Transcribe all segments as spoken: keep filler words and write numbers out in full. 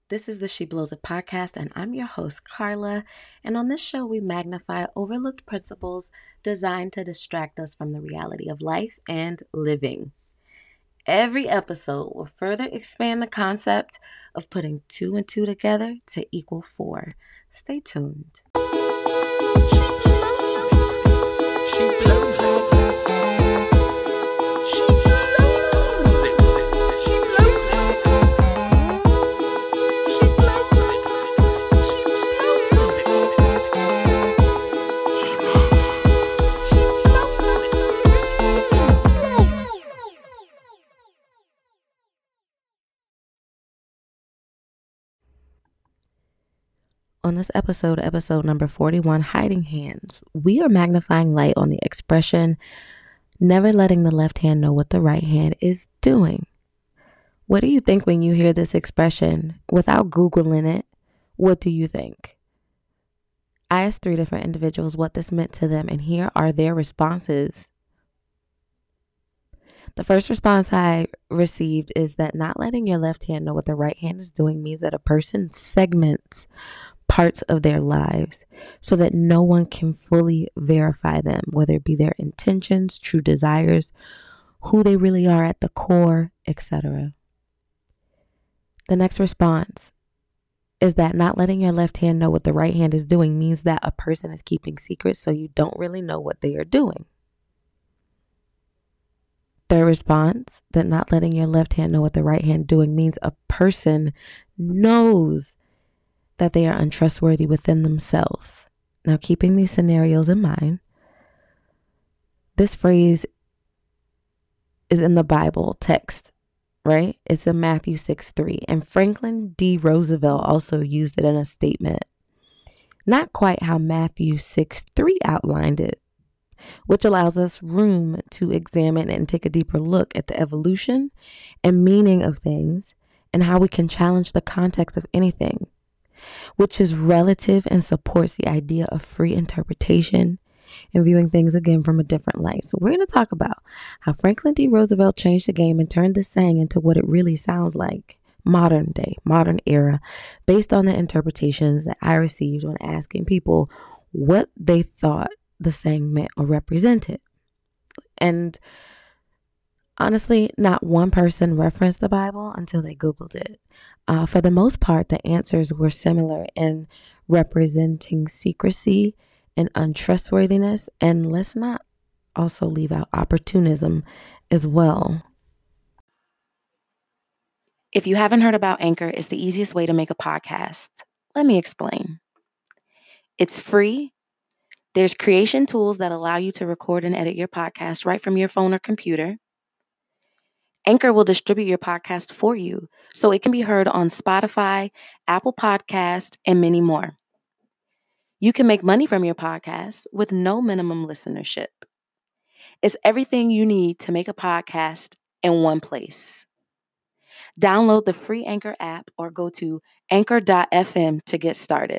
This is the She Blows It podcast, and I'm your host, Carla. And on this show, we magnify overlooked principles designed to distract us from the reality of life and living. Every episode will further expand the concept of putting two and two together to equal four. Stay tuned. On this episode, episode number forty-one, Hiding Hands, we are magnifying light on the expression, never letting the left hand know what the right hand is doing. What do you think when you hear this expression? Without Googling it, what do you think? I asked three different individuals what this meant to them, and here are their responses. The first response I received is that not letting your left hand know what the right hand is doing means that a person segments parts of their lives so that no one can fully verify them, whether it be their intentions, true desires, who they really are at the core, et cetera. The next response is that not letting your left hand know what the right hand is doing means that a person is keeping secrets so you don't really know what they are doing. Third response, that not letting your left hand know what the right hand doing means a person knows that they are untrustworthy within themselves. Now, keeping these scenarios in mind, this phrase is in the Bible text, right? It's in Matthew six three, and Franklin D. Roosevelt also used it in a statement. Not quite how Matthew six three outlined it, which allows us room to examine and take a deeper look at the evolution and meaning of things and how we can challenge the context of anything, which is relative and supports the idea of free interpretation and viewing things again from a different light. So we're going to talk about how Franklin D. Roosevelt changed the game and turned this saying into what it really sounds like, modern day, modern era, based on the interpretations that I received when asking people what they thought the saying meant or represented. And honestly, not one person referenced the Bible until they Googled it. Uh, for the most part, the answers were similar in representing secrecy and untrustworthiness. And let's not also leave out opportunism as well. If you haven't heard about Anchor, it's the easiest way to make a podcast. Let me explain. It's free. There's creation tools that allow you to record and edit your podcast right from your phone or computer. Anchor will distribute your podcast for you so it can be heard on Spotify, Apple Podcasts, and many more. You can make money from your podcast with no minimum listenership. It's everything you need to make a podcast in one place. Download the free Anchor app or go to anchor dot f m to get started.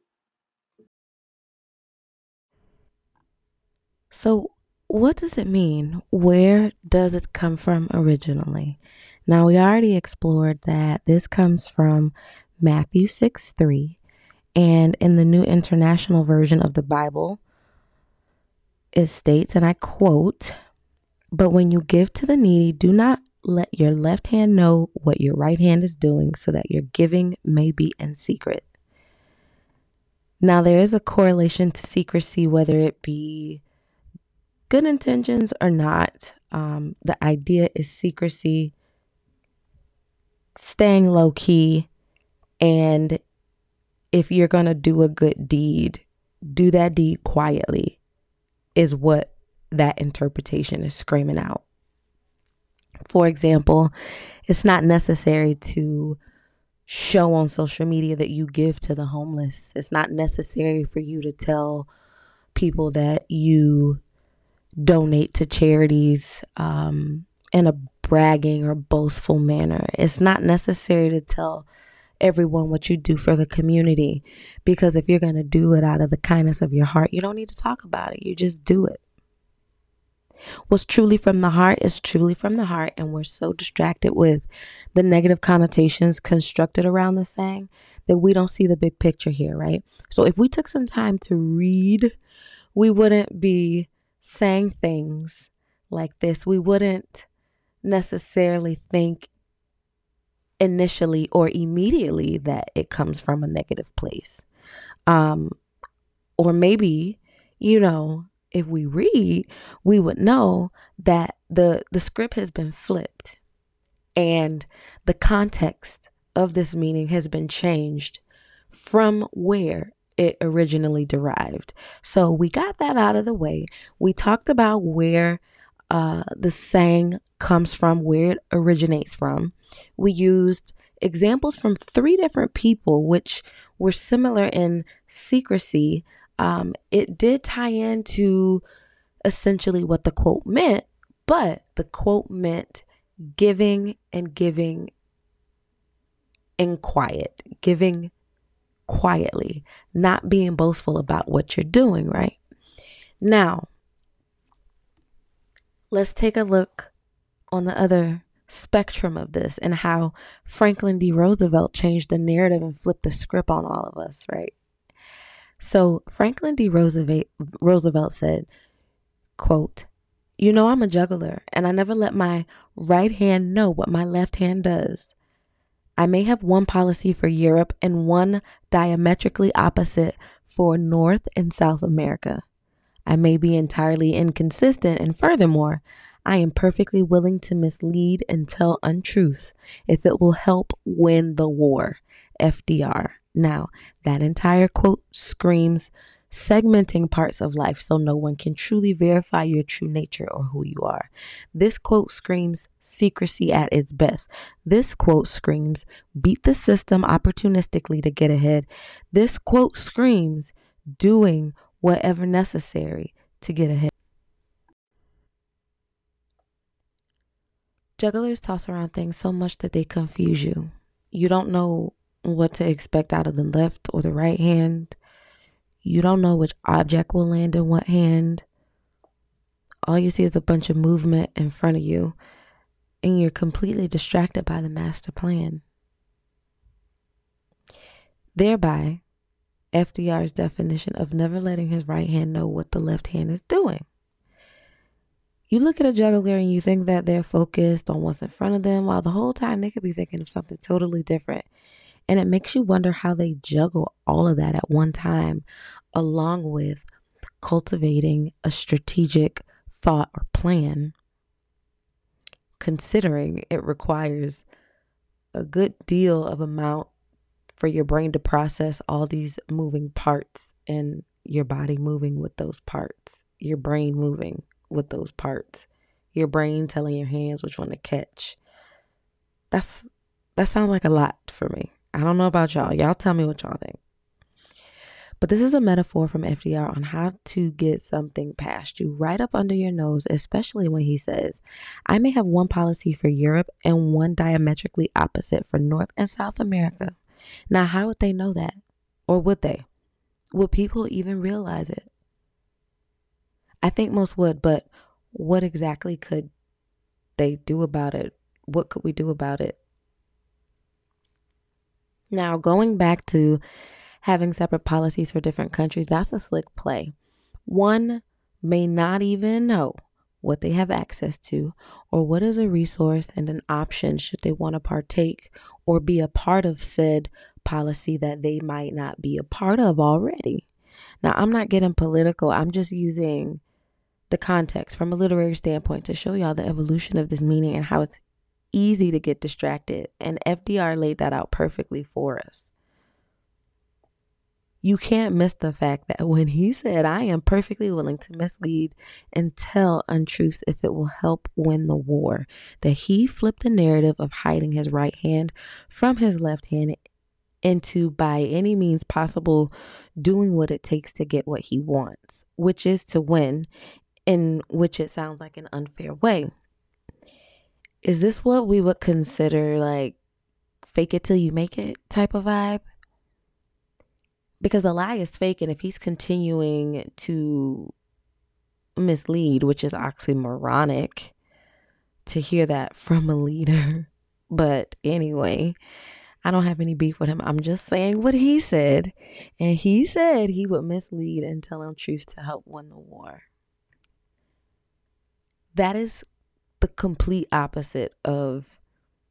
So, what does it mean? Where does it come from originally? Now, we already explored that this comes from Matthew six three, and in the New International Version of the Bible, it states, and I quote, "But when you give to the needy, do not let your left hand know what your right hand is doing, so that your giving may be in secret." Now, there is a correlation to secrecy, whether it be good intentions or not. Um, the idea is secrecy, staying low key, and if you're going to do a good deed, do that deed quietly, is what that interpretation is screaming out. For example, it's not necessary to show on social media that you give to the homeless. It's not necessary for you to tell people that you donate to charities um, in a bragging or boastful manner. It's not necessary to tell everyone what you do for the community, because if you're going to do it out of the kindness of your heart, you don't need to talk about it. You just do it. What's truly from the heart is truly from the heart, and we're so distracted with the negative connotations constructed around the saying that we don't see the big picture here, right? So if we took some time to read, we wouldn't be saying things like this. We wouldn't necessarily think initially or immediately that it comes from a negative place. Um, or maybe, you know, if we read, we would know that the the script has been flipped and the context of this meaning has been changed from where it originally derived. So we got that out of the way. We talked about where uh, the saying comes from, where it originates from. We used examples from three different people, which were similar in secrecy. Um, it did tie into essentially what the quote meant, but the quote meant giving and giving in quiet, giving quietly, not being boastful about what you're doing, right? Now, let's take a look on the other spectrum of this and how Franklin D. Roosevelt changed the narrative and flipped the script on all of us, right? So Franklin D. Roosevelt, Roosevelt said, quote, "You know, I'm a juggler and I never let my right hand know what my left hand does. I may have one policy for Europe and one diametrically opposite for North and South America. I may be entirely inconsistent, and furthermore, I am perfectly willing to mislead and tell untruths if it will help win the war." F D R. Now, that entire quote screams segmenting parts of life so no one can truly verify your true nature or who you are. This quote screams secrecy at its best. This quote screams beat the system opportunistically to get ahead. This quote screams doing whatever necessary to get ahead. Jugglers toss around things so much that they confuse you. You don't know what to expect out of the left or the right hand. You don't know which object will land in what hand. All you see is a bunch of movement in front of you, and you're completely distracted by the master plan. Thereby, F D R's definition of never letting his right hand know what the left hand is doing. You look at a juggler and you think that they're focused on what's in front of them, while the whole time they could be thinking of something totally different. And it makes you wonder how they juggle all of that at one time, along with cultivating a strategic thought or plan, considering it requires a good deal of amount for your brain to process all these moving parts and your body moving with those parts, your brain moving with those parts, your brain telling your hands which one to catch. That's that sounds like a lot for me. I don't know about y'all. Y'all tell me what y'all think. But this is a metaphor from F D R on how to get something past you right up under your nose, especially when he says, I may have one policy for Europe and one diametrically opposite for North and South America. Now, how would they know that? Or would they? Would people even realize it? I think most would, but what exactly could they do about it? What could we do about it? Now, going back to having separate policies for different countries, that's a slick play. One may not even know what they have access to or what is a resource and an option should they want to partake or be a part of said policy that they might not be a part of already. Now, I'm not getting political. I'm just using the context from a literary standpoint to show y'all the evolution of this meaning and how it's easy to get distracted. And F D R laid that out perfectly for us. You can't miss the fact that when he said, I am perfectly willing to mislead and tell untruths if it will help win the war, that he flipped the narrative of hiding his right hand from his left hand into, by any means possible, doing what it takes to get what he wants, which is to win, in which it sounds like an unfair way. Is this what we would consider like fake it till you make it type of vibe? Because the lie is fake, and if he's continuing to mislead, which is oxymoronic to hear that from a leader. But anyway, I don't have any beef with him. I'm just saying what he said. And he said he would mislead and tell untruth to help win the war. That is the complete opposite of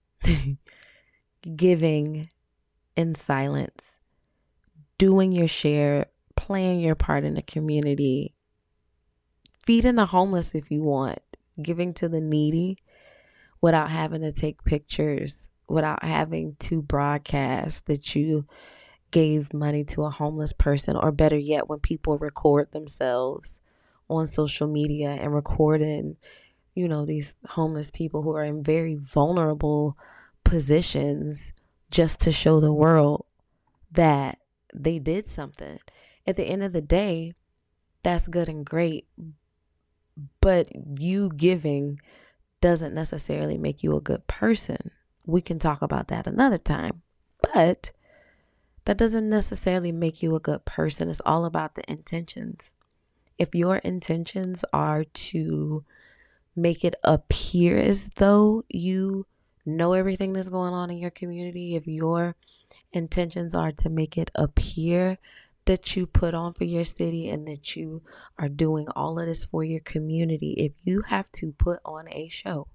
giving in silence, doing your share, playing your part in the community, feeding the homeless if you want, giving to the needy without having to take pictures, without having to broadcast that you gave money to a homeless person, or better yet, when people record themselves on social media and recording, you know, these homeless people who are in very vulnerable positions just to show the world that they did something. At the end of the day, that's good and great, but you giving doesn't necessarily make you a good person. We can talk about that another time, but that doesn't necessarily make you a good person. It's all about the intentions. If your intentions are to make it appear as though you know everything that's going on in your community, if your intentions are to make it appear that you put on for your city and that you are doing all of this for your community, if you have to put on a show,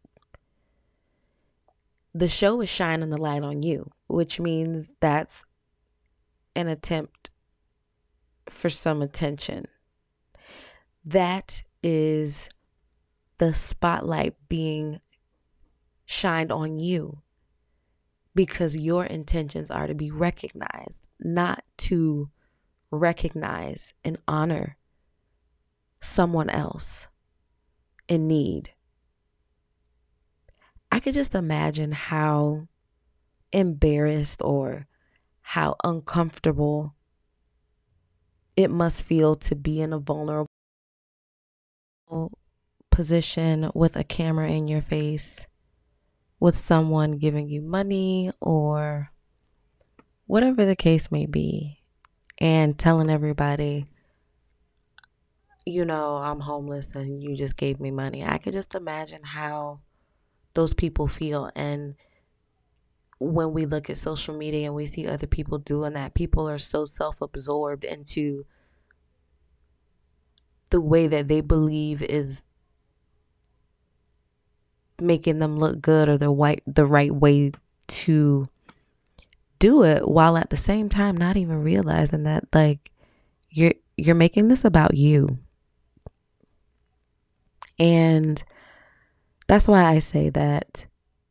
the show is shining the light on you, which means that's an attempt for some attention. That is the spotlight being shined on you because your intentions are to be recognized, not to recognize and honor someone else in need. I could just imagine how embarrassed or how uncomfortable it must feel to be in a vulnerable position with a camera in your face, with someone giving you money or whatever the case may be, and telling everybody, you know, I'm homeless and you just gave me money. I could just imagine how those people feel. And when we look at social media and we see other people doing that, people are so self-absorbed into the way that they believe is making them look good, or the white the right way to do it, while at the same time not even realizing that like you're you're making this about you. And that's why I say that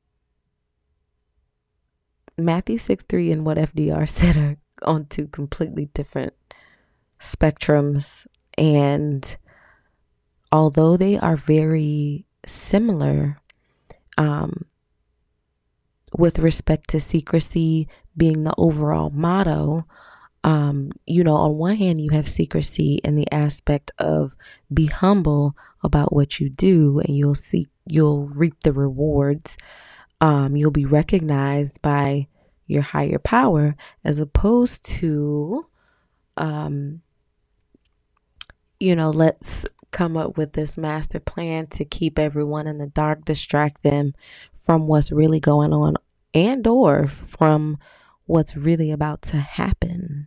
Matthew six three and what F D R said are on two completely different spectrums. And although they are very similar, um, with respect to secrecy being the overall motto, um, you know, on one hand, you have secrecy in the aspect of be humble about what you do, and you'll see, you'll reap the rewards. Um, you'll be recognized by your higher power, as opposed to, um, you know, let's come up with this master plan to keep everyone in the dark, distract them from what's really going on, and or from what's really about to happen.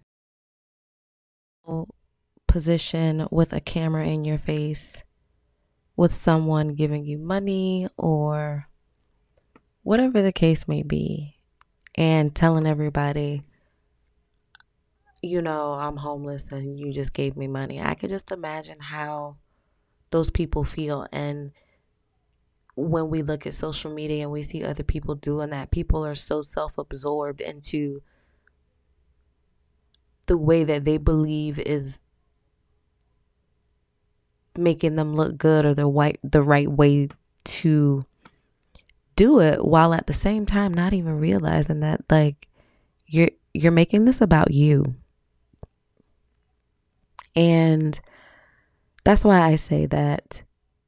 Position with a camera in your face, with someone giving you money or whatever the case may be, and telling everybody, you know, I'm homeless and you just gave me money. I could just imagine how those people feel. And when we look at social media and we see other people doing that, people are so self-absorbed into the way that they believe is making them look good, or the white the right way to do it, while at the same time not even realizing that like you're you're making this about you. And that's why I say that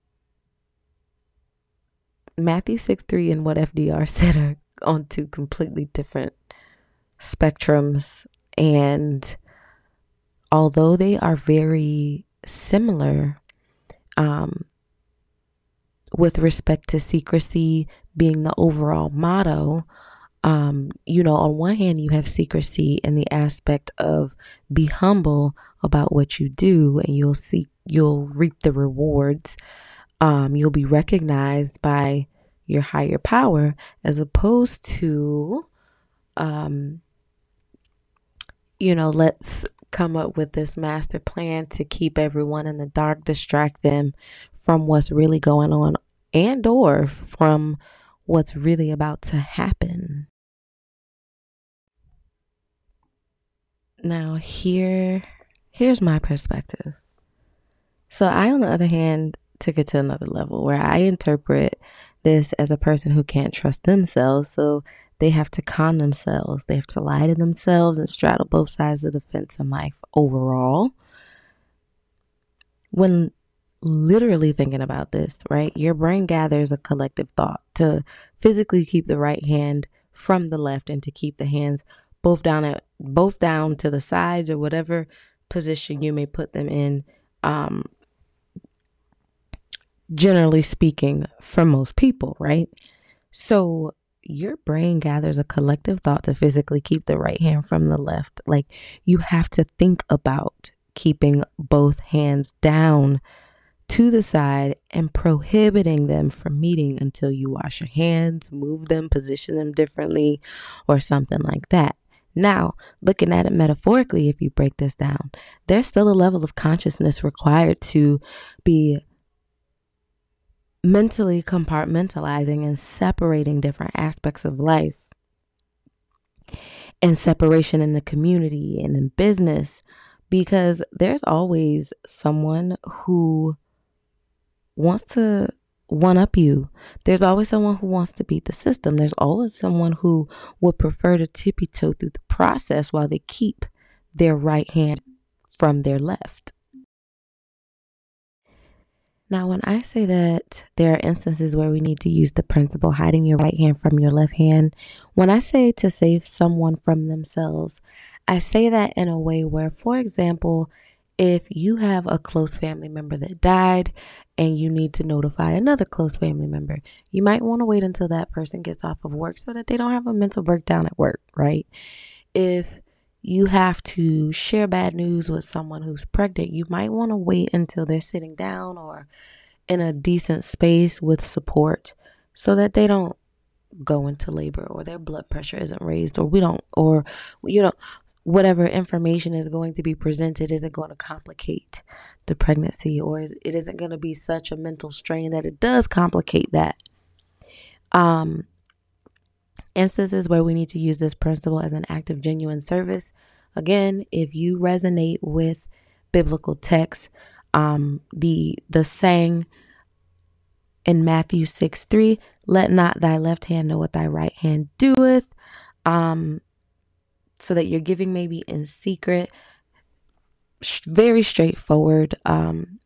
Matthew six three and what F D R said are on two completely different spectrums. And although they are very similar, um, with respect to secrecy being the overall motto, um, you know, on one hand, you have secrecy in the aspect of be humble about what you do, and you'll see, you'll reap the rewards. Um, you'll be recognized by your higher power, as opposed to, um, you know, let's come up with this master plan to keep everyone in the dark, distract them from what's really going on, and or from what's really about to happen. Now, here, here's my perspective. So I, on the other hand, took it to another level where I interpret this as a person who can't trust themselves. So they have to con themselves. They have to lie to themselves and straddle both sides of the fence in life overall. When literally thinking about this, right, your brain gathers a collective thought to physically keep the right hand from the left and to keep the hands both down at both down to the sides or whatever position you may put them in. Um, generally speaking, for most people, right? So your brain gathers a collective thought to physically keep the right hand from the left. Like, you have to think about keeping both hands down to the side and prohibiting them from meeting until you wash your hands, move them, position them differently, or something like that. Now, looking at it metaphorically, if you break this down, there's still a level of consciousness required to be mentally compartmentalizing and separating different aspects of life, and separation in the community and in business, because there's always someone who wants to one up you. There's always someone who wants to beat the system. There's always someone who would prefer to tippy toe through the process while they keep their right hand from their left. Now, when I say that there are instances where we need to use the principle hiding your right hand from your left hand, when I say to save someone from themselves, I say that in a way where, for example, if you have a close family member that died and you need to notify another close family member, you might want to wait until that person gets off of work so that they don't have a mental breakdown at work, right? If you have to share bad news with someone who's pregnant, you might want to wait until they're sitting down or in a decent space with support so that they don't go into labor or their blood pressure isn't raised, or we don't, or, you know, whatever information is going to be presented isn't going to complicate the pregnancy, or is, it isn't going to be such a mental strain that it does complicate that. Um, instances where we need to use this principle as an act of genuine service. Again, if you resonate with biblical texts, um, the the saying in Matthew six three, let not thy left hand know what thy right hand doeth, um, so that you're giving maybe in secret, very straightforward. Um,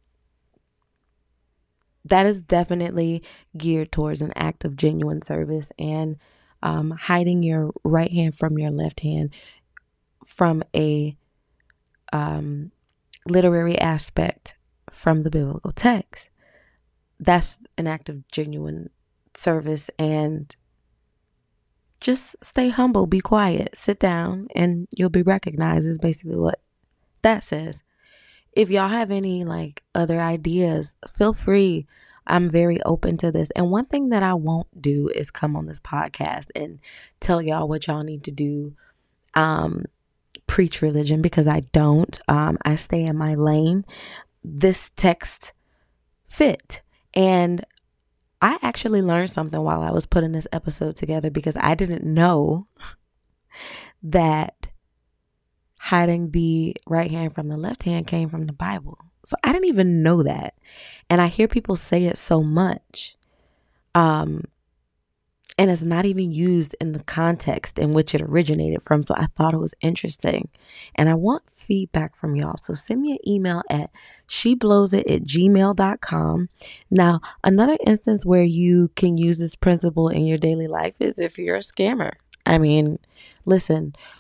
that is definitely geared towards an act of genuine service, and um, hiding your right hand from your left hand from a um, literary aspect from the biblical text. That's an act of genuine service, and just stay humble, be quiet, sit down, and you'll be recognized is basically what that says. If y'all have any like other ideas, feel free. I'm very open to this. And one thing that I won't do is come on this podcast and tell y'all what y'all need to do, um, preach religion, because I don't. Um, I stay in my lane. This text fit. And I actually learned something while I was putting this episode together, because I didn't know that hiding the right hand from the left hand came from the Bible. So I didn't even know that. And I hear people say it so much. Um, and it's not even used in the context in which it originated from. So I thought it was interesting. And I want feedback from y'all. So send me an email at sheblowsit at gmail dot com. Now, another instance where you can use this principle in your daily life is if you're a scammer. I mean, listen,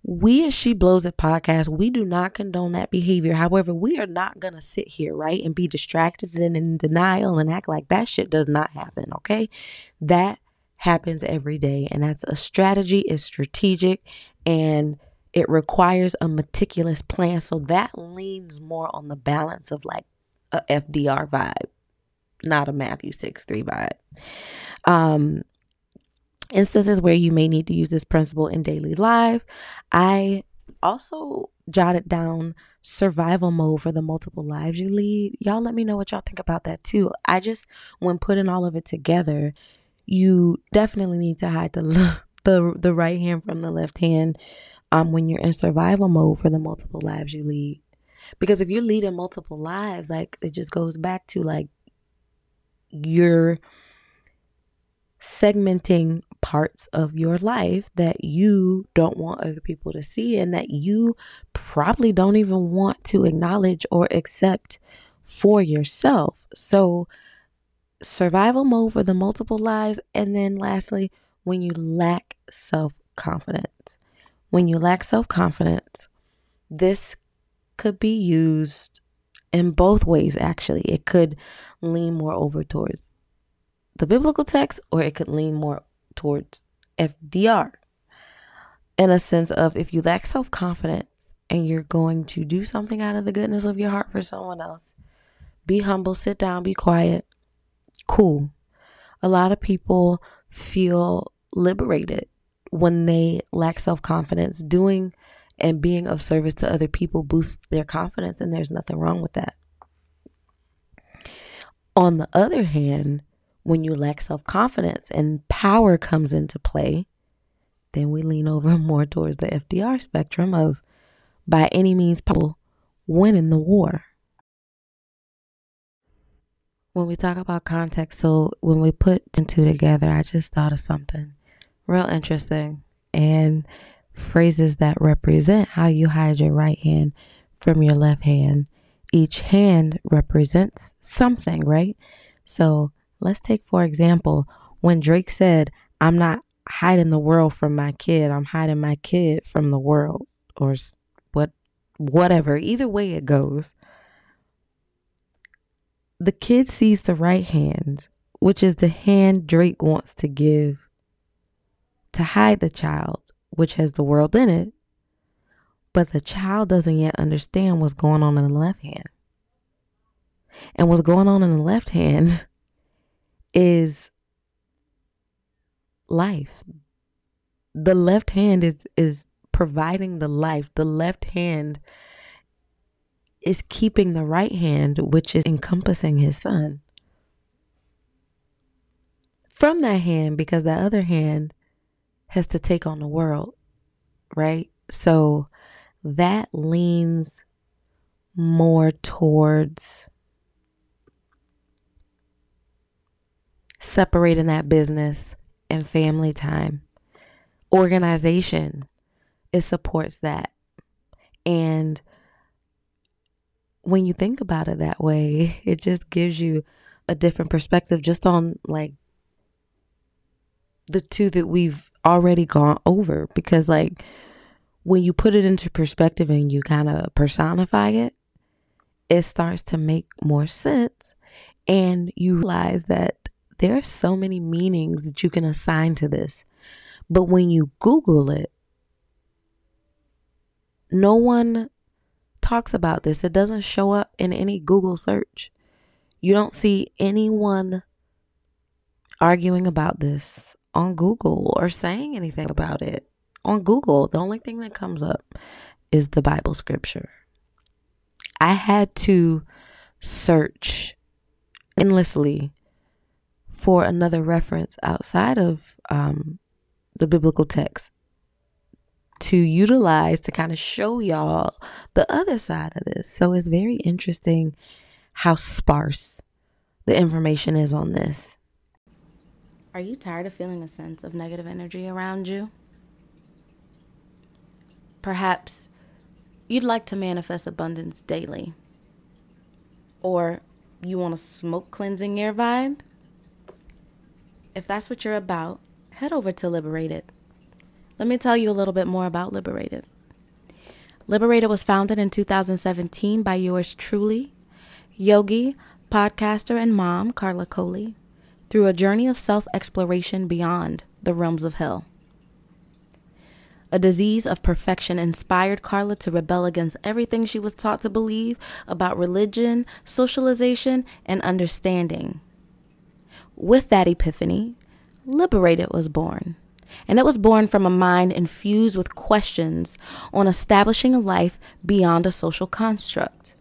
We at She Blows It podcast, we do not condone that behavior. However, we are not going to sit here, right, and be distracted and in denial and act like that shit does not happen, okay? That happens every day, and that's a strategy. It's strategic, and it requires a meticulous plan. So that leans more on the balance of like a F D R vibe, not a Matthew six three vibe. Um, instances where you may need to use this principle in daily life. I also jotted down survival mode for the multiple lives you lead. Y'all let me know what y'all think about that too. I just, when putting all of it together, you definitely need to hide the the, the right hand from the left hand um, when you're in survival mode for the multiple lives you lead. Because if you're leading multiple lives, like it just goes back to like you're segmenting parts of your life that you don't want other people to see and that you probably don't even want to acknowledge or accept for yourself. So survival mode for the multiple lives. And then lastly, when you lack self-confidence. When you lack self-confidence, this could be used in both ways, actually. It could lean more over towards the biblical text, or it could lean more towards F D R, in a sense of if you lack self-confidence and you're going to do something out of the goodness of your heart for someone else, be humble, sit down, be quiet, cool. A lot of people feel liberated when they lack self-confidence. Doing and being of service to other people boosts their confidence, and there's nothing wrong with that. On the other hand, when you lack self-confidence and power comes into play, then we lean over more towards the F D R spectrum of by any means possible winning the war. When we talk about context, so when we put two together, I just thought of something real interesting and phrases that represent how you hide your right hand from your left hand. Each hand represents something, right? So let's take, for example, when Drake said, I'm not hiding the world from my kid, I'm hiding my kid from the world, or what, whatever, either way it goes. The kid sees the right hand, which is the hand Drake wants to give to hide the child, which has the world in it. But the child doesn't yet understand what's going on in the left hand. And what's going on in the left hand is life. The left hand is is providing the life. The left hand is keeping the right hand, which is encompassing his son, from that hand, because that other hand has to take on the world, right? So that leans more towards separating that business and family time. Organization, it supports that. And when you think about it that way, it just gives you a different perspective just on like the two that we've already gone over. Because like when you put it into perspective and you kind of personify it, it starts to make more sense. And you realize that there are so many meanings that you can assign to this. But when you Google it, no one talks about this. It doesn't show up in any Google search. You don't see anyone arguing about this on Google or saying anything about it on Google. The only thing that comes up is the Bible scripture. I had to search endlessly for another reference outside of um, the biblical text to utilize to kind of show y'all the other side of this. So it's very interesting how sparse the information is on this. Are you tired of feeling a sense of negative energy around you? Perhaps you'd like to manifest abundance daily. Or you want a smoke cleansing air vibe? If that's what you're about, head over to Liberated. Let me tell you a little bit more about Liberated. Liberated was founded in two thousand seventeen by yours truly, yogi, podcaster, and mom, Carla Coley, through a journey of self-exploration beyond the realms of hell. A disease of perfection inspired Carla to rebel against everything she was taught to believe about religion, socialization, and understanding. With that epiphany, Liberated was born. And it was born from a mind infused with questions on establishing a life beyond a social construct.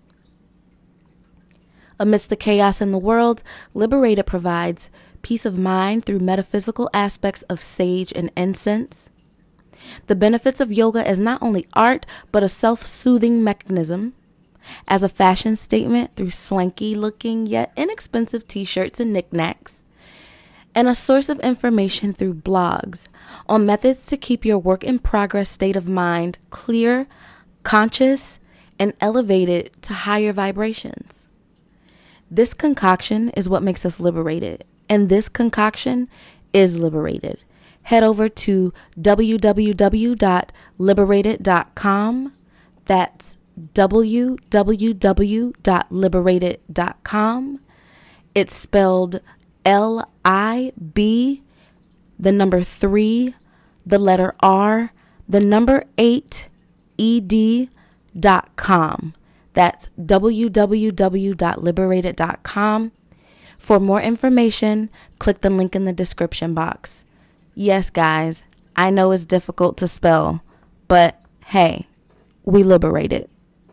Amidst the chaos in the world, Liberated provides peace of mind through metaphysical aspects of sage and incense. The benefits of yoga is not only art, but a self-soothing mechanism, as a fashion statement through swanky-looking yet inexpensive t-shirts and knickknacks, and a source of information through blogs on methods to keep your work-in-progress state of mind clear, conscious, and elevated to higher vibrations. This concoction is what makes us liberated, and this concoction is liberated. Head over to w w w dot liberated dot com. That's w w w dot liberated dot com. It's spelled L I B, the number three, the letter R, the number eight, E D dot com. That's w w w dot liberated dot com. For more information, click the link in the description box. Yes, guys, I know it's difficult to spell, but hey, we liberated.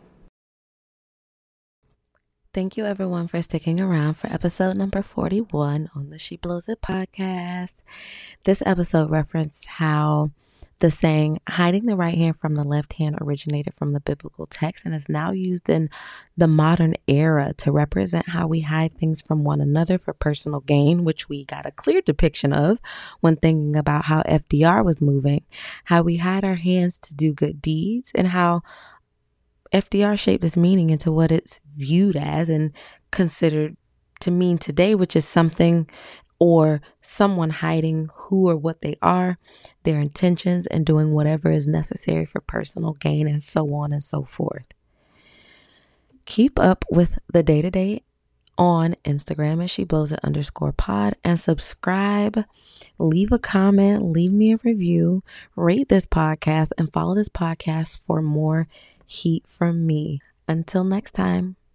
Thank you, everyone, for sticking around for episode number forty-one on the She Blows It podcast. This episode referenced how the saying, hiding the right hand from the left hand, originated from the biblical text and is now used in the modern era to represent how we hide things from one another for personal gain, which we got a clear depiction of when thinking about how F D R was moving, how we hide our hands to do good deeds, and how F D R shaped this meaning into what it's viewed as and considered to mean today, which is something or someone hiding who or what they are, their intentions, and doing whatever is necessary for personal gain, and so on and so forth. Keep up with the day-to-day on Instagram at She Blows It underscore pod, and subscribe, leave a comment, leave me a review, rate this podcast, and follow this podcast for more heat from me. Until next time.